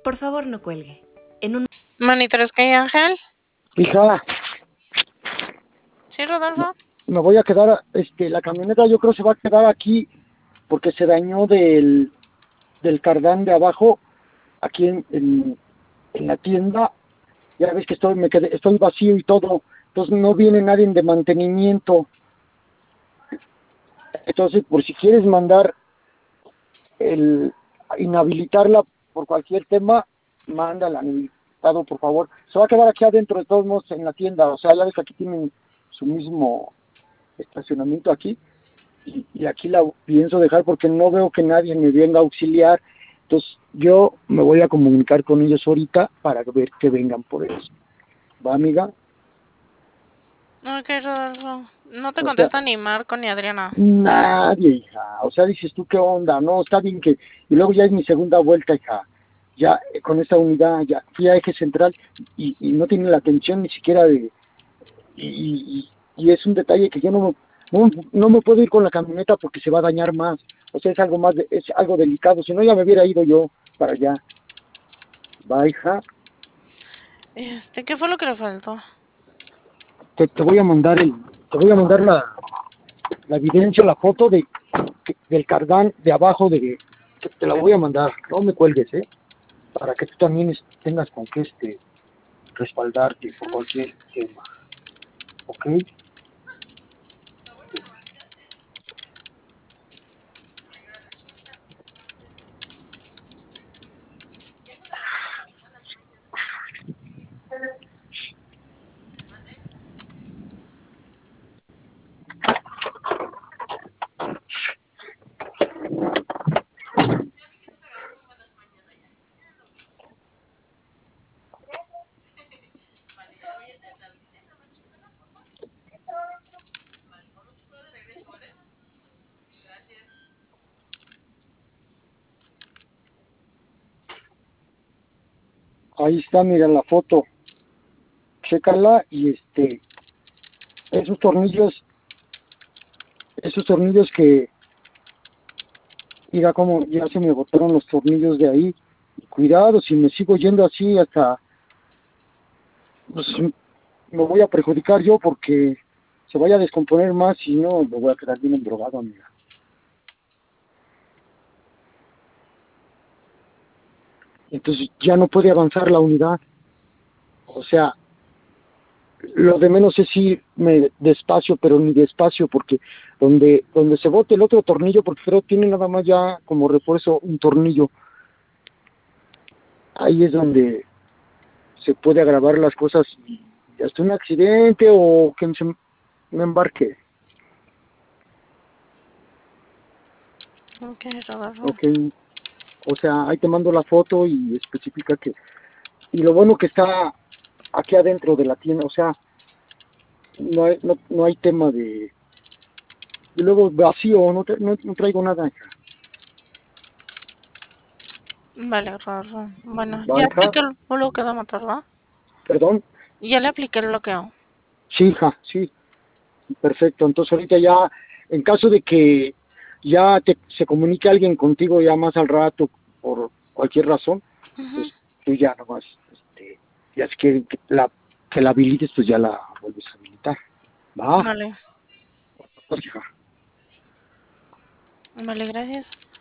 Por favor, no cuelgue. En un... Monitores que hay, Ángel. Hija, Sí, Rodolfo. me voy a quedar, la camioneta yo creo se va a quedar aquí porque se dañó del cardán de abajo, aquí en la tienda. Ya ves que estoy vacío y todo, entonces no viene nadie de mantenimiento. Entonces, por si quieres mandar inhabilitarla por cualquier tema, mándala inhabilitado, por favor. Se va a quedar aquí adentro de todos modos en la tienda, o sea, ya ves que aquí tienen su mismo estacionamiento aquí, y aquí la pienso dejar porque no veo que nadie me venga a auxiliar. Entonces yo me voy a comunicar con ellos ahorita para ver que vengan por eso. ¿Va, amiga? Ok, Rodolfo. No te O sea, contesta ni Marco ni Adriana. nadie, hija. O sea, dices tú, ¿qué onda? No, está bien que... Y luego ya es mi segunda vuelta, hija. Ya con esta unidad, ya fui a eje central y no tiene la atención ni siquiera de... Y es un detalle que yo no me puedo ir con la camioneta porque se va a dañar más. O sea, es algo delicado. Si no, ya me hubiera ido yo para allá. Va, hija. ¿Qué fue lo que le faltó? Te voy a mandar la evidencia, la foto del cardán de abajo te la voy a mandar. No me cuelgues, para que tú también tengas con qué respaldarte por cualquier tema. ¿Ok? Ahí está, mira la foto. Chécala y esos tornillos, que, mira cómo ya se me botaron los tornillos de ahí. Cuidado, si me sigo yendo así hasta, pues, me voy a perjudicar yo porque se vaya a descomponer más y no me voy a quedar bien endrogado, amiga. Entonces ya no puede avanzar la unidad. O sea, lo de menos es irme despacio, pero ni despacio, porque donde se bote el otro tornillo, porque creo que tiene nada más ya como refuerzo un tornillo, ahí es donde se puede agravar las cosas y hasta un accidente o que me embarque. Ok, Rodolfo. Ok, o sea, ahí te mando la foto y especifica que... Y lo bueno que está aquí adentro de la tienda, o sea, no hay tema de... Y luego vacío, no traigo nada. Vale, Rodolfo. Bueno, ¿Va, ya hija? apliqué el bloqueo de motor, ¿va? ¿Perdón? Ya le apliqué el bloqueo. Sí, hija, sí, perfecto. Entonces ahorita ya, en caso de que ya se comunique alguien contigo ya más al rato, por cualquier razón, Ujú. pues tú ya nomás, ya es que la habilites, pues ya la vuelves a habilitar. ¿Va? Vale. Pues, hija. Vale, gracias.